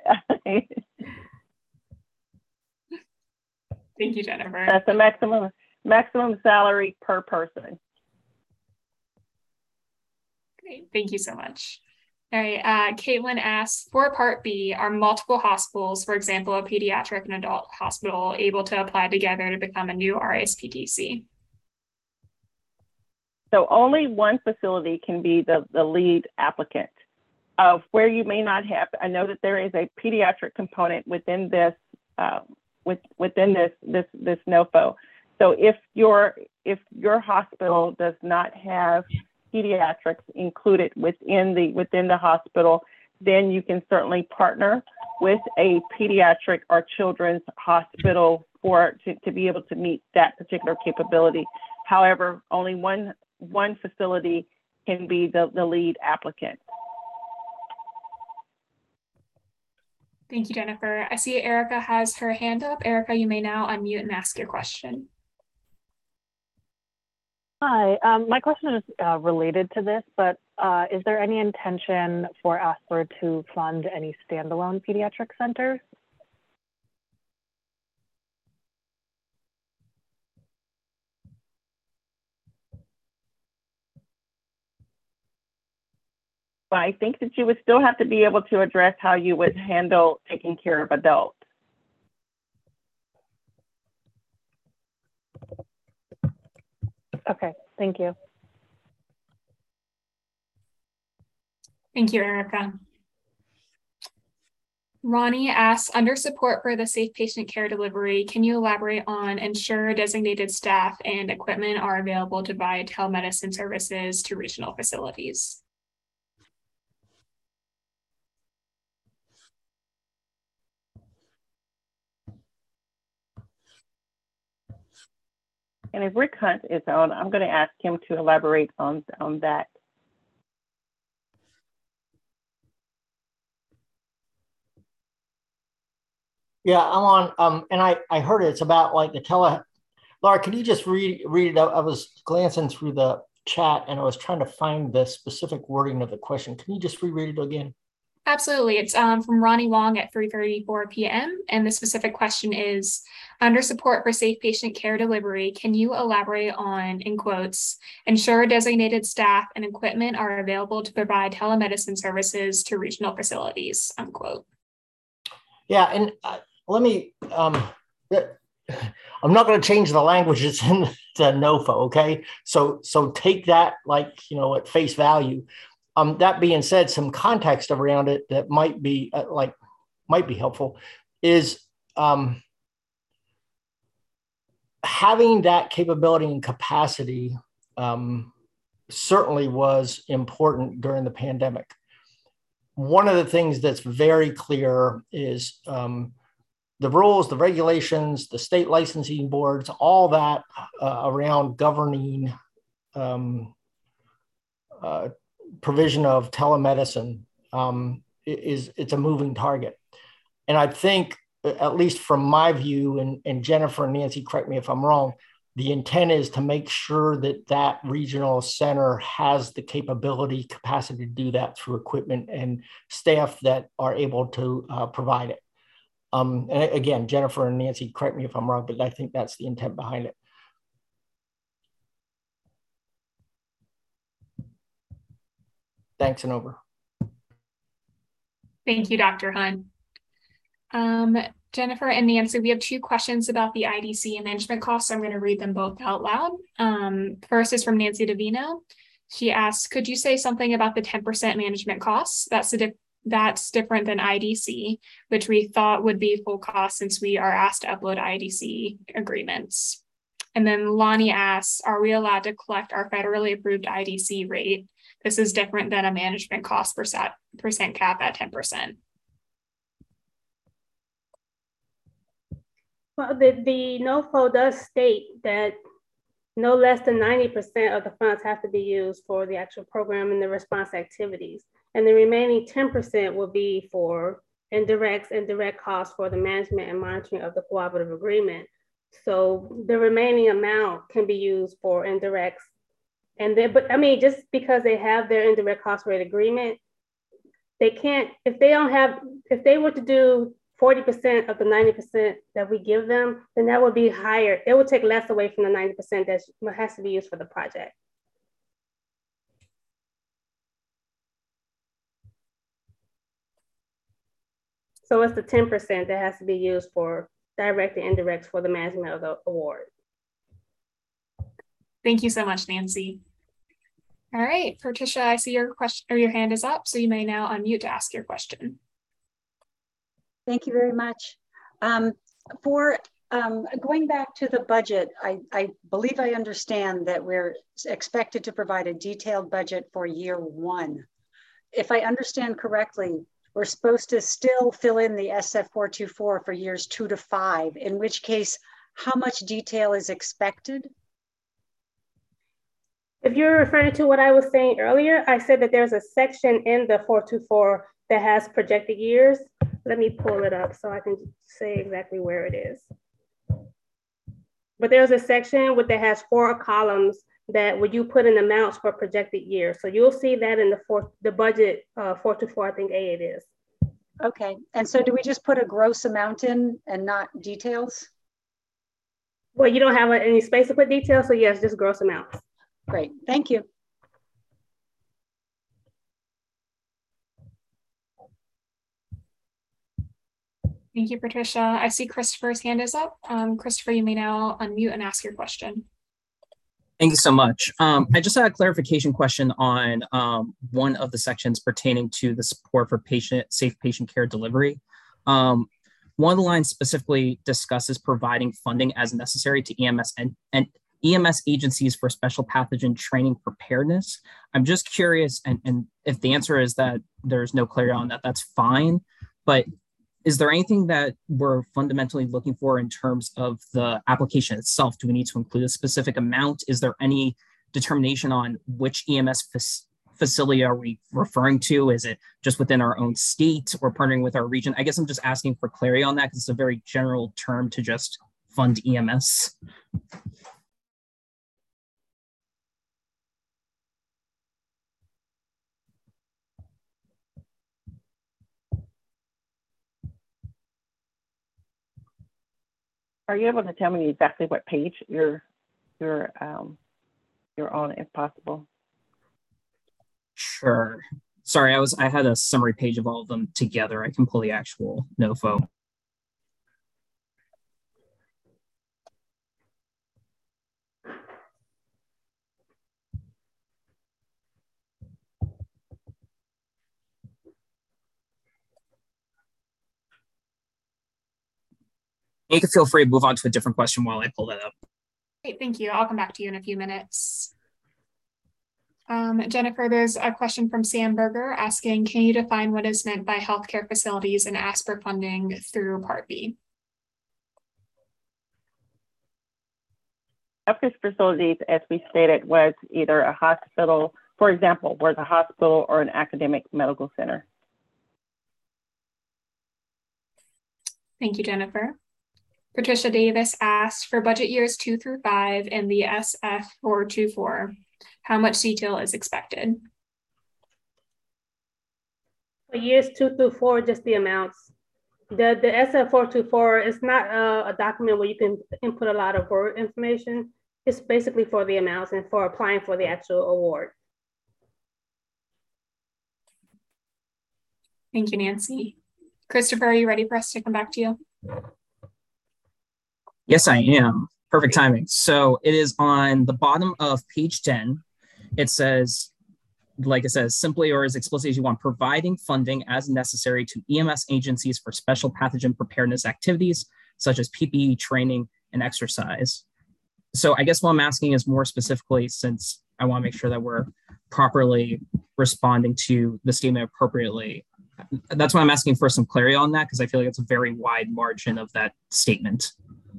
Speaker 1: Thank you, Jennifer.
Speaker 2: That's the maximum maximum salary per person.
Speaker 1: Great, thank you so much. All right, uh, Caitlin asks, for Part B, are multiple hospitals, for example, a pediatric and adult hospital, able to apply together to become a new R S P T C?
Speaker 2: So only one facility can be the, the lead applicant. Of where you may not have, I know that there is a pediatric component within this, uh, with, within this, this, this N O F O. So if your, if your hospital does not have pediatrics included within the, within the hospital, then you can certainly partner with a pediatric or children's hospital for, to, to be able to meet that particular capability. However, only one, one facility can be the, the lead applicant.
Speaker 1: Thank you, Jennifer. I see Erica has her hand up. Erica, you may now unmute and ask your question.
Speaker 7: Hi, um, my question is uh, related to this, but uh, is there any intention for ASPR to fund any standalone pediatric centers?
Speaker 2: But I think that you would still have to be able to address how you would handle taking care of adults.
Speaker 7: Okay, thank you.
Speaker 1: Thank you, Erica. Ronnie asks, under support for the safe patient care delivery, can you elaborate on ensure designated staff and equipment are available to provide telemedicine services to regional facilities?
Speaker 2: And if Rick Hunt is on, I'm going to ask him to elaborate on, on that.
Speaker 8: Yeah, I'm on, um, and I, I heard it. It's about like the tele. Laura, can you just read read it? I, I was glancing through the chat and I was trying to find the specific wording of the question. Can you just reread it again?
Speaker 1: Absolutely. It's um, from Ronnie Wong at three thirty-four p m And the specific question is, under support for safe patient care delivery, can you elaborate on, in quotes, ensure designated staff and equipment are available to provide telemedicine services to regional facilities, unquote.
Speaker 8: Yeah, and uh, let me, um, I'm not going to change the language. It's in the N O F O, okay? So, so take that like, you know, at face value. Um, that being said, some context around it that might be uh, like, might be helpful is um, having that capability and capacity um, certainly was important during the pandemic. One of the things that's very clear is um, the rules, the regulations, the state licensing boards, all that uh, around governing um, uh, provision of telemedicine um, is it's a moving target. And I think, at least from my view, and, and Jennifer and Nancy, correct me if I'm wrong, the intent is to make sure that that regional center has the capability, capacity to do that through equipment and staff that are able to uh, provide it. Um, and again, Jennifer and Nancy, correct me if I'm wrong, but I think that's the intent behind it. Thanks, and over.
Speaker 1: Thank you, Doctor Hunt. Um, Jennifer and Nancy, we have two questions about the I D C and management costs. So I'm going to read them both out loud. Um, first is from Nancy Davino. She asks, could you say something about the ten percent management costs? That's a that's different than I D C, which we thought would be full cost since we are asked to upload I D C agreements. And then Lonnie asks, are we allowed to collect our federally approved I D C rate? This is different than a management cost percent, percent cap at ten percent.
Speaker 3: Well, the, the N O F O does state that no less than ninety percent of the funds have to be used for the actual program and the response activities. And the remaining ten percent will be for indirects and direct costs for the management and monitoring of the cooperative agreement. So the remaining amount can be used for indirects. And then, but I mean, just because they have their indirect cost rate agreement, they can't, if they don't have, if they were to do forty percent of the ninety percent that we give them, then that would be higher. It would take less away from the ninety percent that has to be used for the project. So it's the ten percent that has to be used for direct and indirects for the management of the award.
Speaker 1: Thank you so much, Nancy. All right, Patricia, I see your question or your hand is up, so you may now unmute to ask your question.
Speaker 9: Thank you very much. Um, for um, going back to the budget, I, I believe I understand that we're expected to provide a detailed budget for year one. If I understand correctly, we're supposed to still fill in the S F four twenty-four for years two to five, in which case, how much detail is expected?
Speaker 3: If you're referring to what I was saying earlier, I said that there's a section in the four twenty-four that has projected years. Let me pull it up so I can say exactly where it is. But there's a section with that has four columns that would you put in amounts for projected years. So you'll see that in the four, the budget uh, four to four, I think A it is.
Speaker 9: Okay, and so do we just put a gross amount in and not details?
Speaker 3: Well, you don't have any space to put details, so yes, just gross amounts.
Speaker 9: Great, thank you.
Speaker 1: Thank you, Patricia. I see Christopher's hand is up. Um, Christopher, you may now unmute and ask your question.
Speaker 6: Thank you so much. Um, I just had a clarification question on um, one of the sections pertaining to the support for patient safe patient care delivery. Um, one of the lines specifically discusses providing funding as necessary to E M S and, and E M S agencies for special pathogen training preparedness. I'm just curious, and, and if the answer is that there's no clarity on that, that's fine. But is there anything that we're fundamentally looking for in terms of the application itself? Do we need to include a specific amount? Is there any determination on which E M S fac- facility are we referring to? Is it just within our own state or partnering with our region? I guess I'm just asking for clarity on that because it's a very general term to just fund E M S.
Speaker 2: Are you able to tell me exactly what page you're you're um you're on, if possible?
Speaker 6: Sure. Sorry, I was I had a summary page of all of them together. I can pull the actual N O F O. You can feel free to move on to a different question while I pull that up.
Speaker 1: Great, thank you. I'll come back to you in a few minutes. Um, Jennifer, there's a question from Sam Berger asking, can you define what is meant by healthcare facilities and ASPR funding through Part B?
Speaker 2: Healthcare facilities, as we stated, was either a hospital, for example, was a hospital or an academic medical center.
Speaker 1: Thank you, Jennifer. Patricia Davis asked, for budget years two through five and the S F four two four, how much detail is expected?
Speaker 3: For years two through four, just the amounts. The, the S F four two four is not a, a document where you can input a lot of word information. It's basically for the amounts and for applying for the actual award.
Speaker 1: Thank you, Nancy. Christopher, are you ready for us to come back to you?
Speaker 6: Yes, I am. Perfect timing. So it is on the bottom of page ten. It says, like it says, simply or as explicitly as you want, providing funding as necessary to E M S agencies for special pathogen preparedness activities, such as P P E training and exercise. So I guess what I'm asking is more specifically, since I want to make sure that we're properly responding to the statement appropriately. That's why I'm asking for some clarity on that, because I feel like it's a very wide margin of that statement.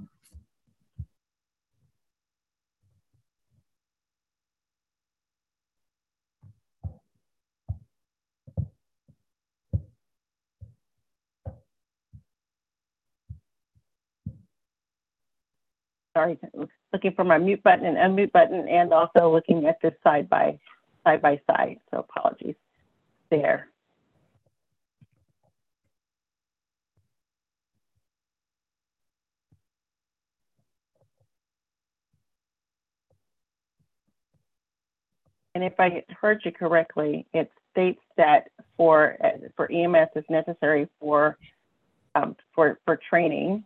Speaker 2: Sorry, looking for my mute button and unmute button, and also looking at this side by side by side. So apologies there. And if I heard you correctly, it states that for for E M S is necessary for um, for for training.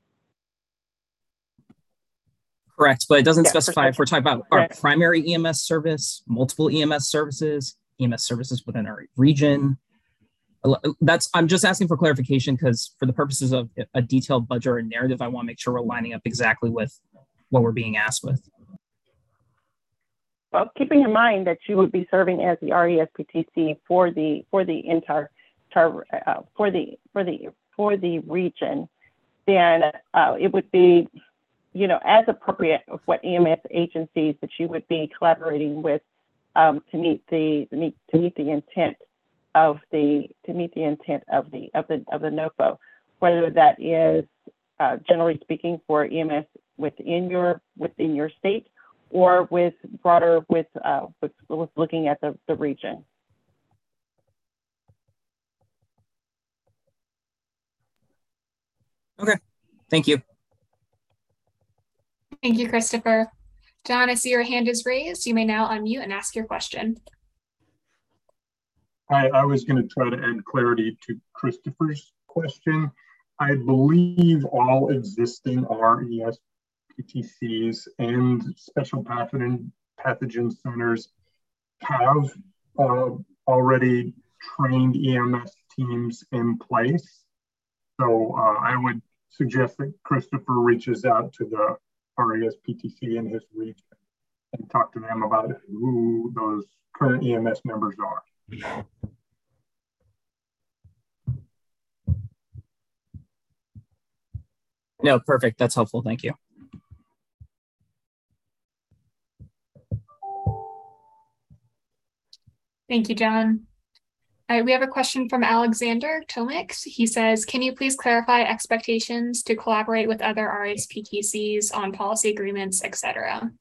Speaker 6: Correct, but it doesn't
Speaker 2: Yeah,
Speaker 6: specify if we're talking about our
Speaker 2: right.
Speaker 6: primary E M S service, multiple E M S services, E M S services within our region. That's, I'm just asking for clarification because for the purposes of a detailed budget or narrative, I want to make sure we're lining up exactly with what we're being asked with.
Speaker 2: Well, keeping in mind that you would be serving as the R E S P T C for the for the entire uh, for the for the for the region, then uh, it would be, you know, as appropriate of what E M S agencies that you would be collaborating with um, to meet the to meet, to meet the intent of the, to meet the intent of the, of the, of the N O F O, whether that is uh, generally speaking for E M S within your, within your state, or with broader, with, uh, with, with looking at the, the region.
Speaker 6: Okay, thank you.
Speaker 1: Thank you, Christopher. John, I see your hand is raised. You may now unmute and ask your question.
Speaker 10: I, I was going to try to add clarity to Christopher's question. I believe all existing R E S P T Cs and special pathogen, pathogen centers have uh, already trained E M S teams in place. So uh, I would suggest that Christopher reaches out to the R E S P T C in his region and talk to them about who those current E M S members are.
Speaker 6: No, perfect. That's helpful. Thank you.
Speaker 1: Thank you, John. All right, we have a question from Alexander Tomix. He says, can you please clarify expectations to collaborate with other R E S P T Cs on policy agreements, et cetera?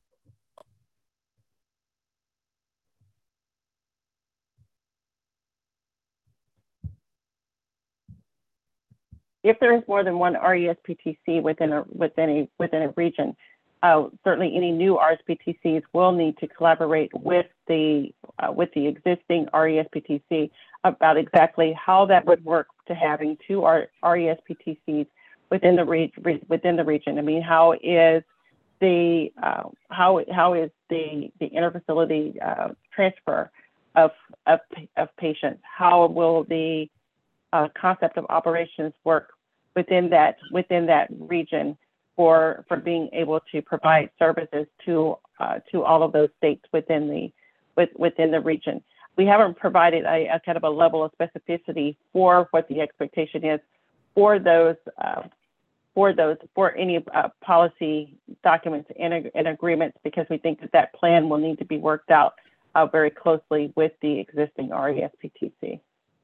Speaker 2: If there is more than one R E S P T C within a within a within a region, uh, certainly any new R E S P T Cs will need to collaborate with the uh, with the existing R E S P T C about exactly how that would work to having two R E S P T Cs within the re within the region. I mean, how is the uh, how how is the the interfacility uh, transfer of of of patients? How will the Uh, concept of operations work within that within that region for for being able to provide services to uh, to all of those states within the with, within the region. We haven't provided a, a kind of a level of specificity for what the expectation is for those uh, for those for any uh, policy documents and, and agreements, because we think that that plan will need to be worked out uh, very closely with the existing R E S P T C.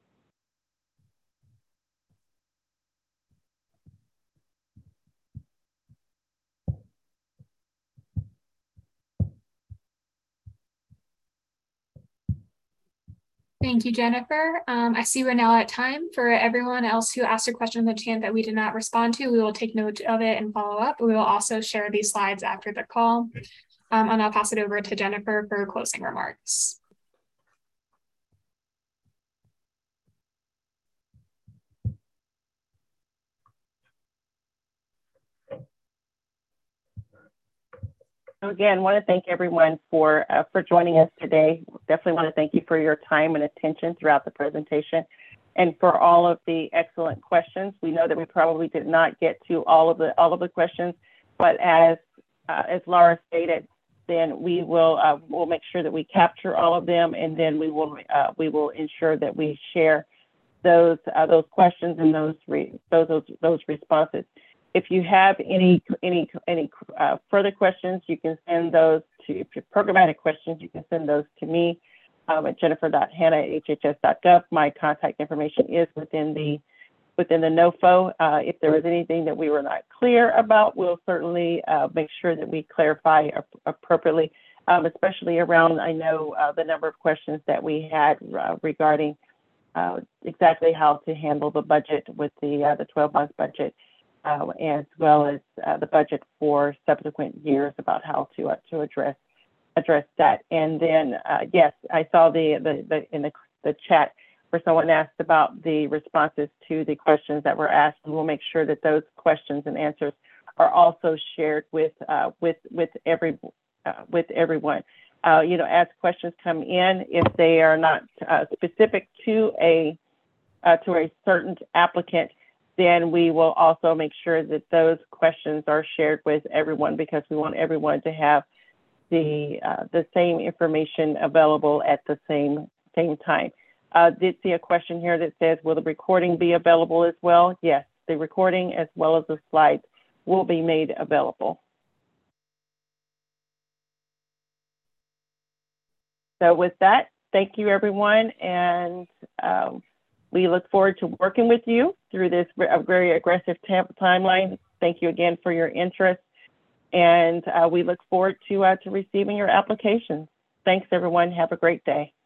Speaker 1: Thank you, Jennifer. Um, I see we're now at time. For everyone else who asked a question in the chat that we did not respond to, we will take note of it and follow up. We will also share these slides after the call. Um, and I'll pass it over to Jennifer for closing remarks.
Speaker 2: Again, want to thank everyone for uh, for joining us today. Definitely want to thank you for your time and attention throughout the presentation, and for all of the excellent questions. We know that we probably did not get to all of the all of the questions, but as uh, as Laura stated, then we will uh, we'll make sure that we capture all of them, and then we will uh, we will ensure that we share those uh, those questions and those re those those those responses. If you have any any any uh, further questions, you can send those to, if you're programmatic questions, you can send those to me um, at jennifer dot hanna at h h s dot gov. My contact information is within the within the N O F O. Uh, if there was anything that we were not clear about, we'll certainly uh, make sure that we clarify appropriately, um, especially around, I know uh, the number of questions that we had uh, regarding uh, exactly how to handle the budget with the uh, the twelve month budget. Uh, as well as uh, the budget for subsequent years, about how to uh, to address address that. And then uh, yes, I saw the, the the in the the chat where someone asked about the responses to the questions that were asked, and we'll make sure that those questions and answers are also shared with uh, with with every uh, with everyone. Uh, you know, as questions come in, if they are not uh, specific to a uh, to a certain applicant, then we will also make sure that those questions are shared with everyone, because we want everyone to have the uh, the same information available at the same same time. Uh, did see a question here that says, will the recording be available as well? Yes, the recording as well as the slides will be made available. So with that, thank you, everyone. And um, we look forward to working with you through this very aggressive timeline. Thank you again for your interest. And uh, we look forward to, uh, to receiving your applications. Thanks, everyone. Have a great day.